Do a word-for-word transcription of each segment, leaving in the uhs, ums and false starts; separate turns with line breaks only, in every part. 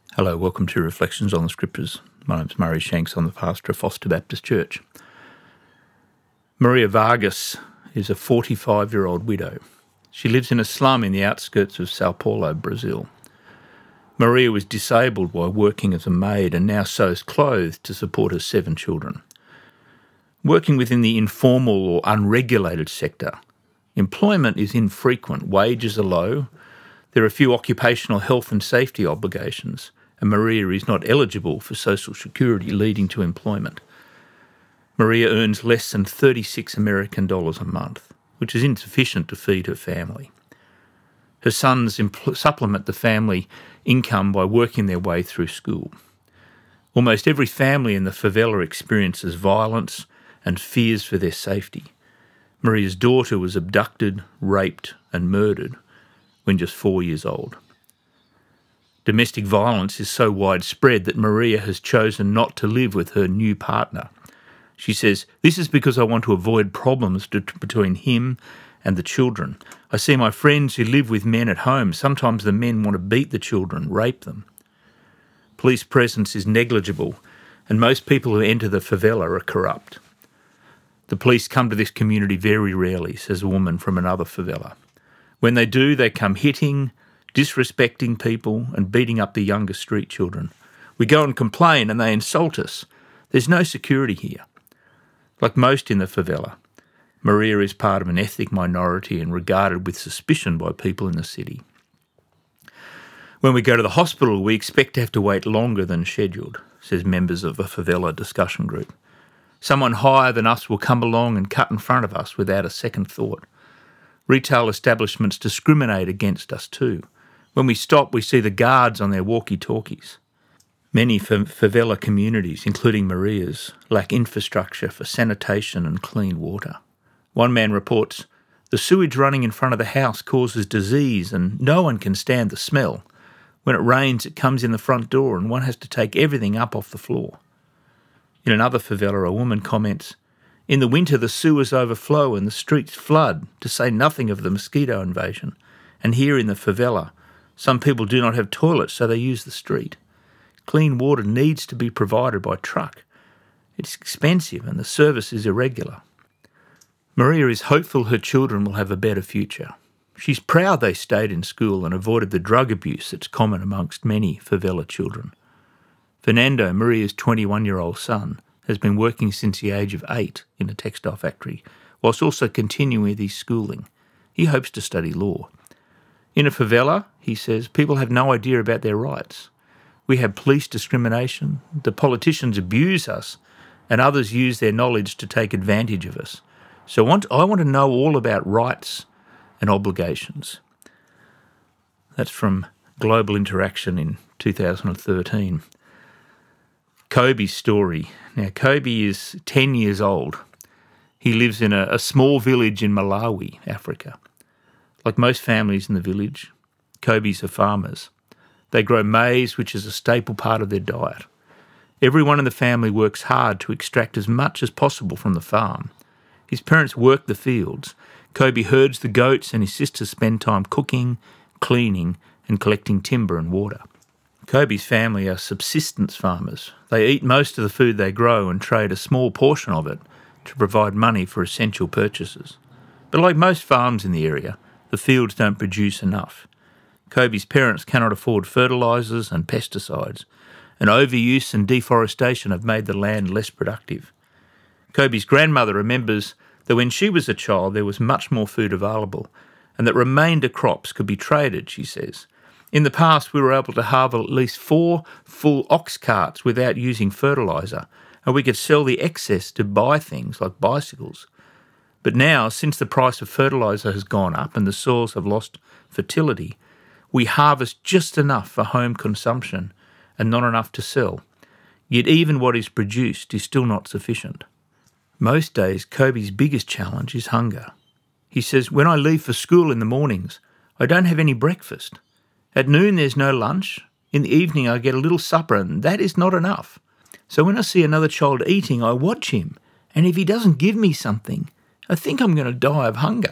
Hello, welcome to Reflections on the Scriptures. My name's Murray Shanks. I'm the pastor of Foster Baptist Church. Maria Vargas is a forty-five-year-old widow. She lives in a slum in the outskirts of Sao Paulo, Brazil. Maria was disabled while working as a maid and now sews clothes to support her seven children. Working within the informal or unregulated sector, employment is infrequent, wages are low, there are few occupational health and safety obligations, and Maria is not eligible for social security leading to employment. Maria earns less than thirty-six American dollars a month, which is insufficient to feed her family. Her sons impl- supplement the family income by working their way through school. Almost every family in the favela experiences violence and fears for their safety. Maria's daughter was abducted, raped and murdered when just four years old. Domestic violence is so widespread that Maria has chosen not to live with her new partner. She says, "This is because I want to avoid problems to, between him and the children. I see my friends who live with men at home. Sometimes the men want to beat the children, rape them. Police presence is negligible, and most people who enter the favela are corrupt. The police come to this community very rarely," says a woman from another favela. "When they do, they come hitting, disrespecting people and beating up the younger street children. We go and complain and they insult us. There's no security here." Like most in the favela, Maria is part of an ethnic minority and regarded with suspicion by people in the city. "When we go to the hospital, we expect to have to wait longer than scheduled," says members of a favela discussion group. "Someone higher than us will come along and cut in front of us without a second thought. Retail establishments discriminate against us too. When we stop, we see the guards on their walkie-talkies." Many favela communities, including Maria's, lack infrastructure for sanitation and clean water. One man reports, "The sewage running in front of the house causes disease and no one can stand the smell. When it rains, it comes in the front door and one has to take everything up off the floor." In another favela, a woman comments, "In the winter, the sewers overflow and the streets flood, to say nothing of the mosquito invasion. And here in the favela, some people do not have toilets, so they use the street. Clean water needs to be provided by truck. It's expensive and the service is irregular." Maria is hopeful her children will have a better future. She's proud they stayed in school and avoided the drug abuse that's common amongst many favela children. Fernando, Maria's twenty-one-year-old son, has been working since the age of eight in a textile factory, whilst also continuing his schooling. He hopes to study law. "In a favela," he says, "people have no idea about their rights. We have police discrimination, the politicians abuse us, and others use their knowledge to take advantage of us. So I want, I want to know all about rights and obligations." That's from Global Interaction in two thousand thirteen. Kobe's story. Now, Kobe is ten years old. He lives in a, a small village in Malawi, Africa. Like most families in the village, Kobe's are farmers. They grow maize, which is a staple part of their diet. Everyone in the family works hard to extract as much as possible from the farm. His parents work the fields. Kobe herds the goats and his sisters spend time cooking, cleaning and collecting timber and water. Kobe's family are subsistence farmers. They eat most of the food they grow and trade a small portion of it to provide money for essential purchases. But like most farms in the area, the fields don't produce enough. Kobe's parents cannot afford fertilisers and pesticides, and overuse and deforestation have made the land less productive. Kobe's grandmother remembers that when she was a child there was much more food available and that remainder crops could be traded, she says. "In the past we were able to harvest at least four full ox carts without using fertiliser, and we could sell the excess to buy things like bicycles. But now, since the price of fertiliser has gone up and the soils have lost fertility, we harvest just enough for home consumption and not enough to sell. Yet even what is produced is still not sufficient." Most days, Kobe's biggest challenge is hunger. He says, "When I leave for school in the mornings, I don't have any breakfast. At noon there's no lunch. In the evening I get a little supper and that is not enough. So when I see another child eating, I watch him, and if he doesn't give me something, I think I'm going to die of hunger."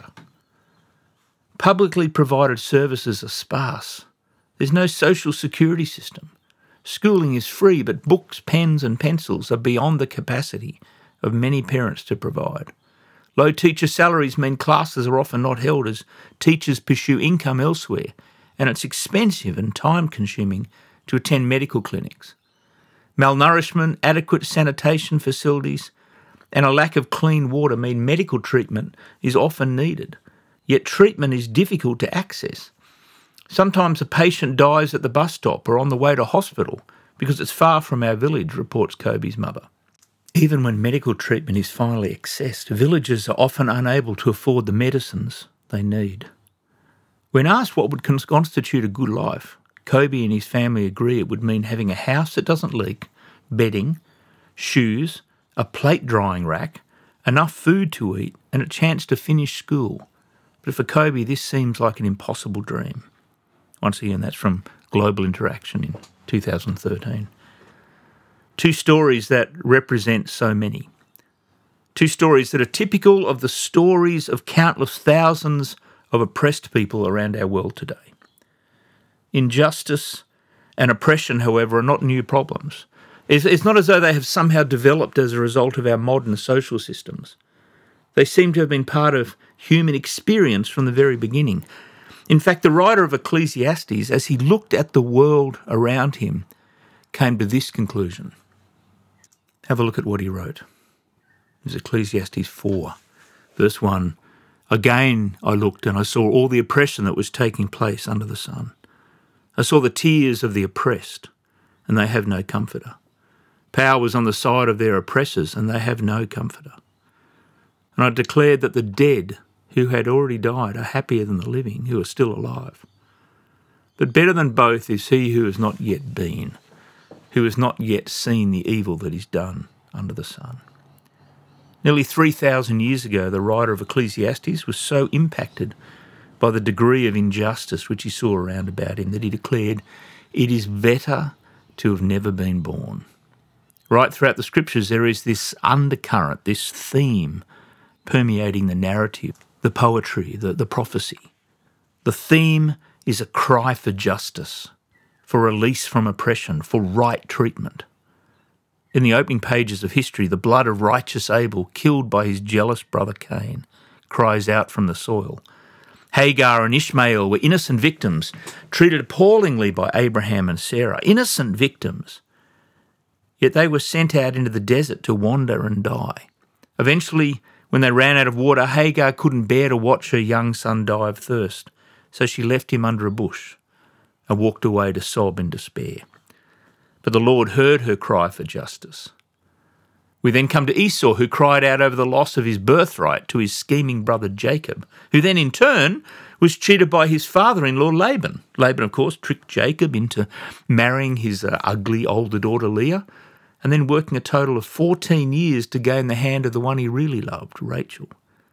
Publicly provided services are sparse. There's no social security system. Schooling is free, but books, pens and pencils are beyond the capacity of many parents to provide. Low teacher salaries mean classes are often not held as teachers pursue income elsewhere, and it's expensive and time-consuming to attend medical clinics. Malnourishment, adequate sanitation facilities, and a lack of clean water mean medical treatment is often needed, yet treatment is difficult to access. Sometimes a patient dies at the bus stop or on the way to hospital because it's far from our village, reports Kobe's mother. Even when medical treatment is finally accessed, villagers are often unable to afford the medicines they need. When asked what would constitute a good life, Kobe and his family agree it would mean having a house that doesn't leak, bedding, shoes, a plate drying rack, enough food to eat, and a chance to finish school. But for Kobe, this seems like an impossible dream. Once again, that's from Global Interaction in two thousand thirteen. Two stories that represent so many. Two stories that are typical of the stories of countless thousands of oppressed people around our world today. Injustice and oppression, however, are not new problems. It's, it's not as though they have somehow developed as a result of our modern social systems. They seem to have been part of human experience from the very beginning. In fact, the writer of Ecclesiastes, as he looked at the world around him, came to this conclusion. Have a look at what he wrote. It's Ecclesiastes four, verse one. Again I looked and I saw all the oppression that was taking place under the sun. I saw the tears of the oppressed, and they have no comforter. Power was on the side of their oppressors, and they have no comforter. And I declared that the dead who had already died are happier than the living who are still alive. But better than both is he who has not yet been, who has not yet seen the evil that is done under the sun. Nearly three thousand years ago, the writer of Ecclesiastes was so impacted by the degree of injustice which he saw around about him that he declared, "It is better to have never been born." Right throughout the scriptures there is this undercurrent, this theme permeating the narrative, the poetry, the, the prophecy. The theme is a cry for justice, for release from oppression, for right treatment. In the opening pages of history, the blood of righteous Abel, killed by his jealous brother Cain, cries out from the soil. Hagar and Ishmael were innocent victims, treated appallingly by Abraham and Sarah, innocent victims. Yet they were sent out into the desert to wander and die. Eventually, when they ran out of water, Hagar couldn't bear to watch her young son die of thirst, so she left him under a bush and walked away to sob in despair. But the Lord heard her cry for justice. We then come to Esau, who cried out over the loss of his birthright to his scheming brother Jacob, who then in turn was cheated by his father-in-law Laban. Laban, of course, tricked Jacob into marrying his uh, ugly older daughter Leah, and then working a total of fourteen years to gain the hand of the one he really loved, Rachel.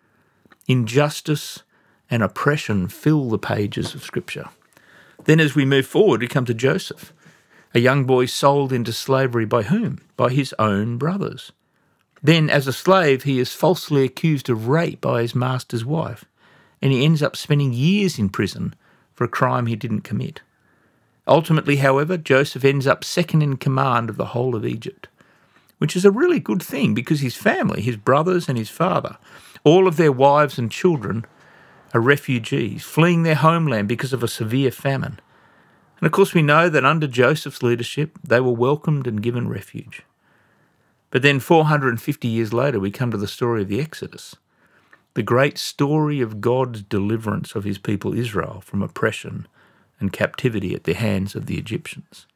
Injustice and oppression fill the pages of Scripture. Then as we move forward, we come to Joseph, a young boy sold into slavery by whom? By his own brothers. Then, as a slave, he is falsely accused of rape by his master's wife, and he ends up spending years in prison for a crime he didn't commit. Ultimately, however, Joseph ends up second in command of the whole of Egypt, which is a really good thing because his family, his brothers and his father, all of their wives and children are refugees, fleeing their homeland because of a severe famine. And of course we know that under Joseph's leadership, they were welcomed and given refuge. But then four hundred fifty years later, we come to the story of the Exodus, the great story of God's deliverance of his people Israel from oppression and captivity at the hands of the Egyptians.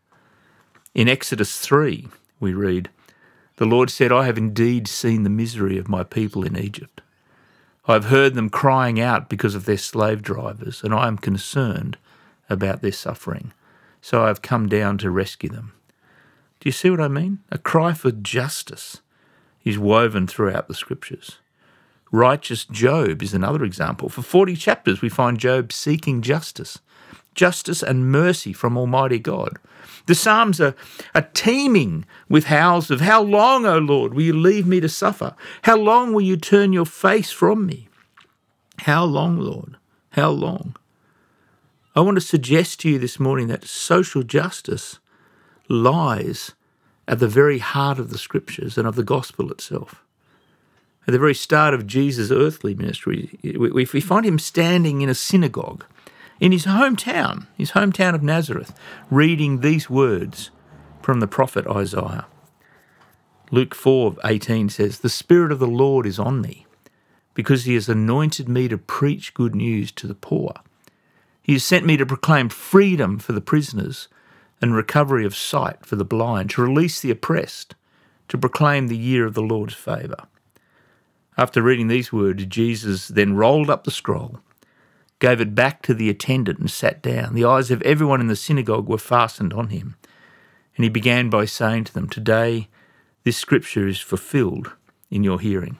In Exodus three, we read, "The Lord said, I have indeed seen the misery of my people in Egypt. I have heard them crying out because of their slave drivers, and I am concerned about their suffering. So I have come down to rescue them." Do you see what I mean? A cry for justice is woven throughout the Scriptures. Righteous Job is another example. For forty chapters we find Job seeking justice, justice and mercy from Almighty God. The Psalms are, are teeming with howls of, "How long, O Lord, will you leave me to suffer? How long will you turn your face from me? How long, Lord? How long?" I want to suggest to you this morning that social justice lies at the very heart of the Scriptures and of the gospel itself. At the very start of Jesus' earthly ministry, we, we find him standing in a synagogue in his hometown, his hometown of Nazareth, reading these words from the prophet Isaiah. Luke four eighteen says, "The Spirit of the Lord is on me, because he has anointed me to preach good news to the poor. He has sent me to proclaim freedom for the prisoners and recovery of sight for the blind, to release the oppressed, to proclaim the year of the Lord's favour." After reading these words, Jesus then rolled up the scroll, gave it back to the attendant and sat down. The eyes of everyone in the synagogue were fastened on him. And he began by saying to them, "Today this scripture is fulfilled in your hearing."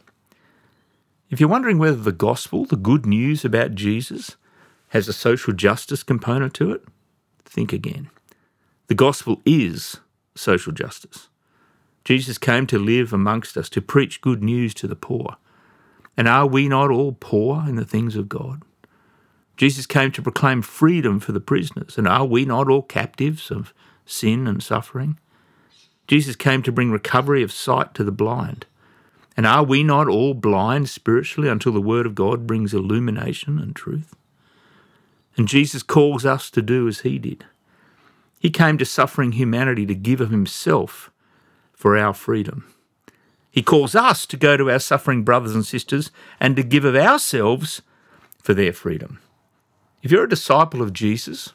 If you're wondering whether the gospel, the good news about Jesus, has a social justice component to it, think again. The gospel is social justice. Jesus came to live amongst us, to preach good news to the poor. And are we not all poor in the things of God? Jesus came to proclaim freedom for the prisoners. And are we not all captives of sin and suffering? Jesus came to bring recovery of sight to the blind. And are we not all blind spiritually until the word of God brings illumination and truth? And Jesus calls us to do as he did. He came to suffering humanity to give of himself for our freedom. He calls us to go to our suffering brothers and sisters and to give of ourselves for their freedom. If you're a disciple of Jesus,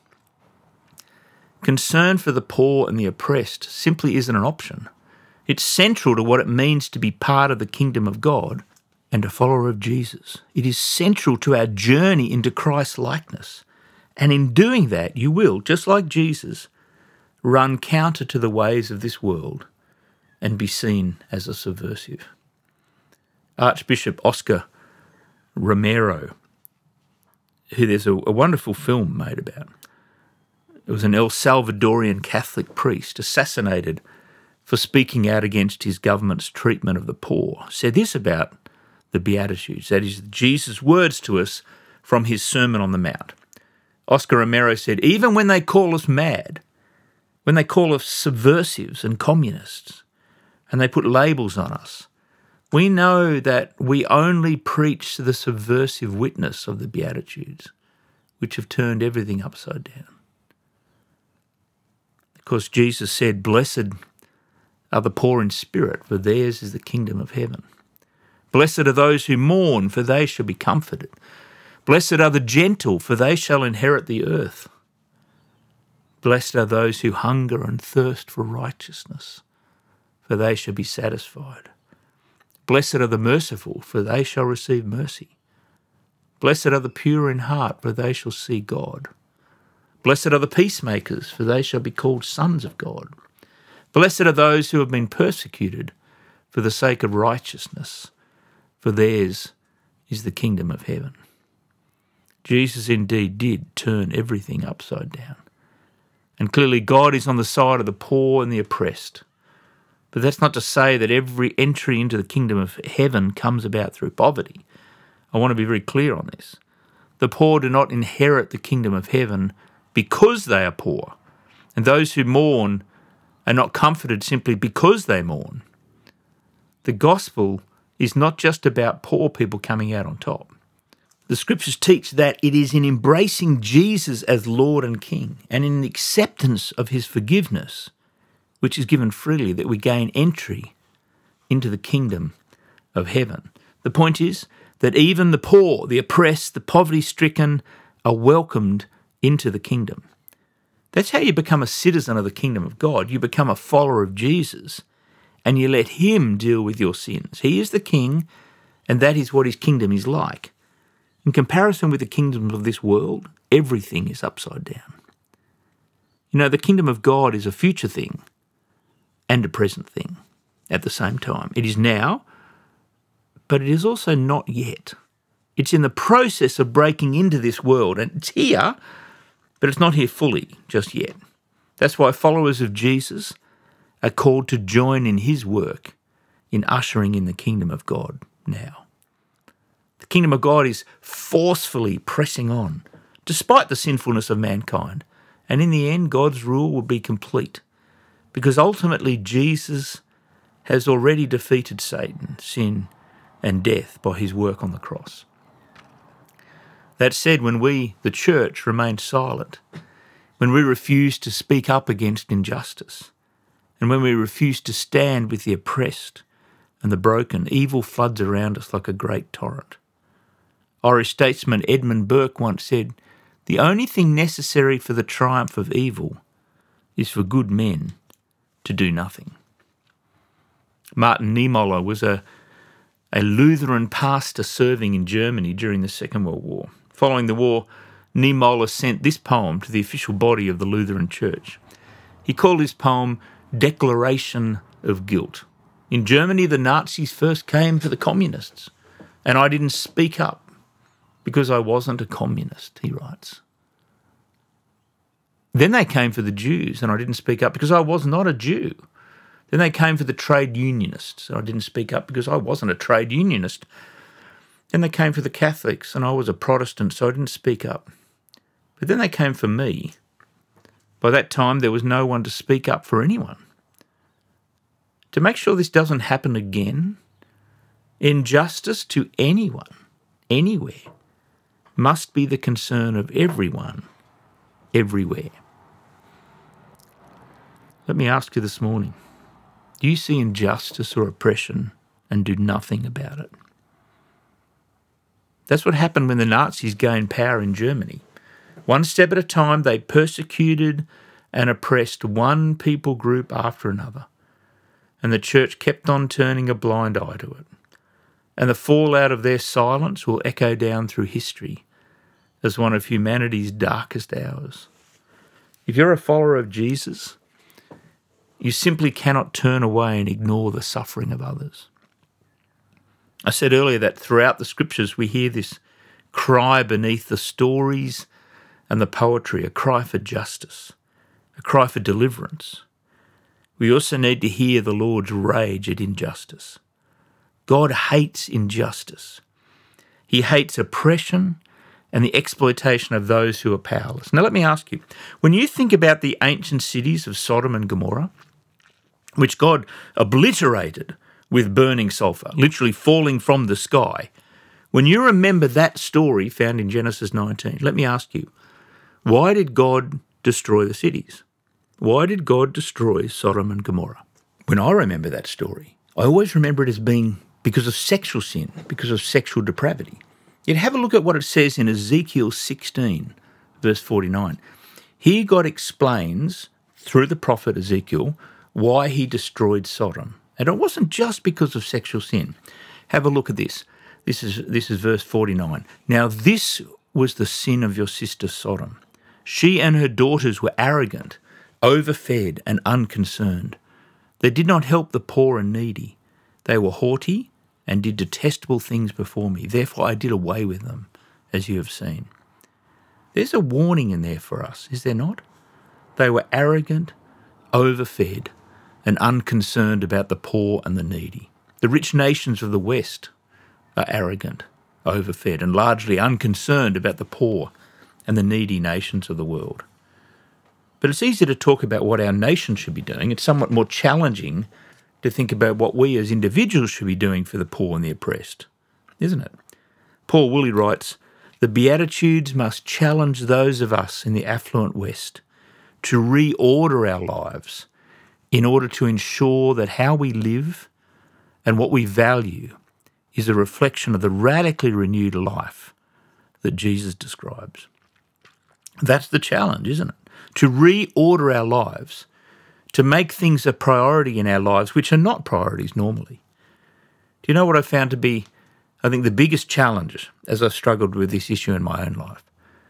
concern for the poor and the oppressed simply isn't an option. It's central to what it means to be part of the kingdom of God and a follower of Jesus. It is central to our journey into Christ's likeness. And in doing that, you will, just like Jesus, run counter to the ways of this world and be seen as a subversive. Archbishop Oscar Romero, who there's a, a wonderful film made about, it was an El Salvadorian Catholic priest assassinated for speaking out against his government's treatment of the poor, said this about the Beatitudes, that is, Jesus' words to us from his Sermon on the Mount. Oscar Romero said, "Even when they call us mad, when they call us subversives and communists, and they put labels on us, we know that we only preach the subversive witness of the Beatitudes, which have turned everything upside down." Because Jesus said, "Blessed are the poor in spirit, for theirs is the kingdom of heaven. Blessed are those who mourn, for they shall be comforted. Blessed are the gentle, for they shall inherit the earth. Blessed are those who hunger and thirst for righteousness, for they shall be satisfied. Blessed are the merciful, for they shall receive mercy. Blessed are the pure in heart, for they shall see God. Blessed are the peacemakers, for they shall be called sons of God. Blessed are those who have been persecuted for the sake of righteousness, for theirs is the kingdom of heaven." Jesus indeed did turn everything upside down. And clearly God is on the side of the poor and the oppressed. But that's not to say that every entry into the kingdom of heaven comes about through poverty. I want to be very clear on this. The poor do not inherit the kingdom of heaven because they are poor, and those who mourn are not comforted simply because they mourn. The gospel is not just about poor people coming out on top. The scriptures teach that it is in embracing Jesus as Lord and King and in the acceptance of his forgiveness, which is given freely, that we gain entry into the kingdom of heaven. The point is that even the poor, the oppressed, the poverty-stricken are welcomed into the kingdom. That's how you become a citizen of the kingdom of God. You become a follower of Jesus and you let him deal with your sins. He is the king, and that is what his kingdom is like. In comparison with the kingdoms of this world, everything is upside down. You know, the kingdom of God is a future thing and a present thing at the same time. It is now, but it is also not yet. It's in the process of breaking into this world, and it's here, but it's not here fully just yet. That's why followers of Jesus are called to join in his work in ushering in the kingdom of God now. The kingdom of God is forcefully pressing on, despite the sinfulness of mankind, and in the end, God's rule will be complete. because ultimately Jesus has already defeated Satan, sin and death by his work on the cross. That said, when we, the church, remain silent, when we refuse to speak up against injustice, and when we refuse to stand with the oppressed and the broken, evil floods around us like a great torrent. Irish statesman Edmund Burke once said, "The only thing necessary for the triumph of evil is for good men to do nothing." Martin Niemöller was a, a Lutheran pastor serving in Germany during the Second World War. Following the war, Niemöller sent this poem to the official body of the Lutheran Church. He called his poem Declaration of Guilt. In Germany, the Nazis first came for the communists, and I didn't speak up because I wasn't a communist, he writes. Then they came for the Jews, and I didn't speak up because I was not a Jew. Then they came for the trade unionists, and I didn't speak up because I wasn't a trade unionist. Then they came for the Catholics, and I was a Protestant, so I didn't speak up. But then they came for me. By that time, there was no one to speak up for anyone. To make sure this doesn't happen again, injustice to anyone, anywhere, must be the concern of everyone, everywhere. Let me ask you this morning, do you see injustice or oppression and do nothing about it? That's what happened when the Nazis gained power in Germany. One step at a time, they persecuted and oppressed one people group after another. And the church kept on turning a blind eye to it. And the fallout of their silence will echo down through history as one of humanity's darkest hours. If you're a follower of Jesus, you simply cannot turn away and ignore the suffering of others. I said earlier that throughout the scriptures we hear this cry beneath the stories and the poetry, a cry for justice, a cry for deliverance. We also need to hear the Lord's rage at injustice. God hates injustice. He hates oppression and the exploitation of those who are powerless. Now let me ask you, when you think about the ancient cities of Sodom and Gomorrah, which God obliterated with burning sulphur, literally falling from the sky, when you remember that story found in Genesis nineteen, let me ask you, why did God destroy the cities? Why did God destroy Sodom and Gomorrah? When I remember that story, I always remember it as being because of sexual sin, because of sexual depravity. Yet have a look at what it says in Ezekiel sixteen, verse forty-nine. Here God explains, through the prophet Ezekiel, why he destroyed Sodom. And it wasn't just because of sexual sin. Have a look at this. This is, this is verse forty-nine. Now this was the sin of your sister Sodom. She and her daughters were arrogant, overfed and unconcerned. They did not help the poor and needy. They were haughty and did detestable things before me. Therefore I did away with them, as you have seen. There's a warning in there for us, is there not? They were arrogant, overfed, and unconcerned about the poor and the needy. The rich nations of the West are arrogant, overfed, and largely unconcerned about the poor and the needy nations of the world. But it's easy to talk about what our nation should be doing. It's somewhat more challenging to think about what we as individuals should be doing for the poor and the oppressed, isn't it? Paul Woolley writes, "The Beatitudes must challenge those of us in the affluent West to reorder our lives in order to ensure that how we live and what we value is a reflection of the radically renewed life that Jesus describes." That's the challenge, isn't it? To reorder our lives, to make things a priority in our lives, which are not priorities normally. Do you know what I found to be, I think, the biggest challenge as I've struggled with this issue in my own life?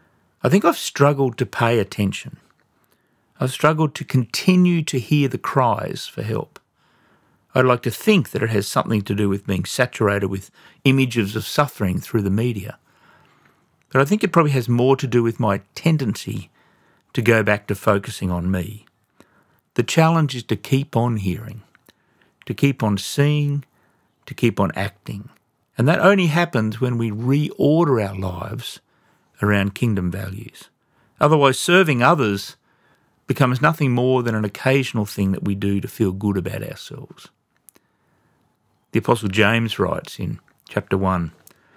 I think I've struggled to pay attention. I've struggled to continue to hear the cries for help. I'd like to think that it has something to do with being saturated with images of suffering through the media. But I think it probably has more to do with my tendency to go back to focusing on me. The challenge is to keep on hearing, to keep on seeing, to keep on acting. And that only happens when we reorder our lives around kingdom values. Otherwise, serving others becomes nothing more than an occasional thing that we do to feel good about ourselves. The Apostle James writes in chapter one,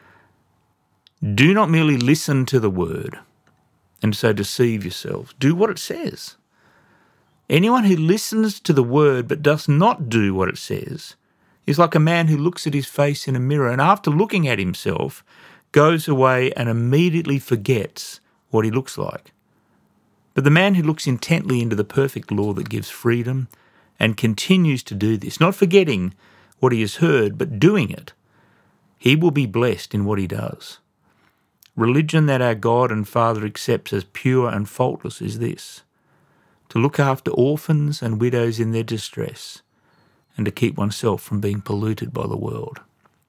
"Do not merely listen to the word and so deceive yourselves. Do what it says. Anyone who listens to the word but does not do what it says is like a man who looks at his face in a mirror and after looking at himself goes away and immediately forgets what he looks like. But the man who looks intently into the perfect law that gives freedom and continues to do this, not forgetting what he has heard but doing it, he will be blessed in what he does. Religion that our God and Father accepts as pure and faultless is this: to look after orphans and widows in their distress, and to keep oneself from being polluted by the world."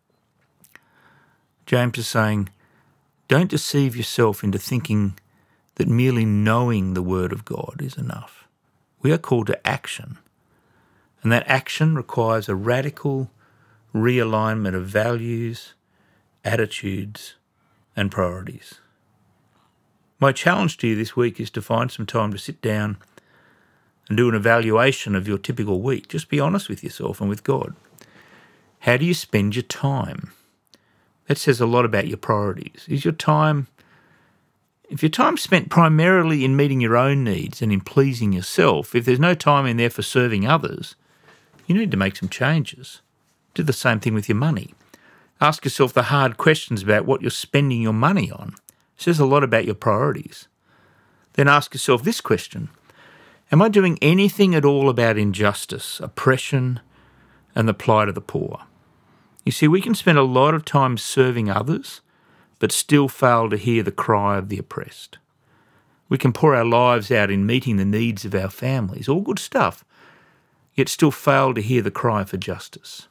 James is saying, don't deceive yourself into thinking that merely knowing the Word of God is enough. We are called to action, and that action requires a radical realignment of values, attitudes, and priorities. My challenge to you this week is to find some time to sit down and do an evaluation of your typical week. Just be honest with yourself and with God. How do you spend your time? That says a lot about your priorities. Is your time, if your time's spent primarily in meeting your own needs and in pleasing yourself, if there's no time in there for serving others, you need to make some changes. Do the same thing with your money. Ask yourself the hard questions about what you're spending your money on. It says a lot about your priorities. Then ask yourself this question: am I doing anything at all about injustice, oppression, and the plight of the poor? You see, we can spend a lot of time serving others, but still fail to hear the cry of the oppressed. We can pour our lives out in meeting the needs of our families, all good stuff, yet still fail to hear the cry for justice.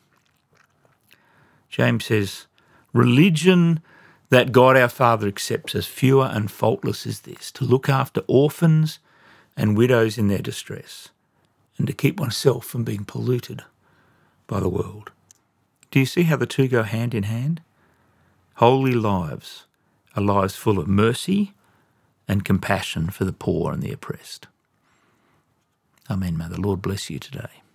James says, religion that God our Father accepts as pure and faultless is this: to look after orphans and widows in their distress, and to keep oneself from being polluted by the world. Do you see how the two go hand in hand? Holy lives are lives full of mercy and compassion for the poor and the oppressed. Amen. May the Lord bless you today.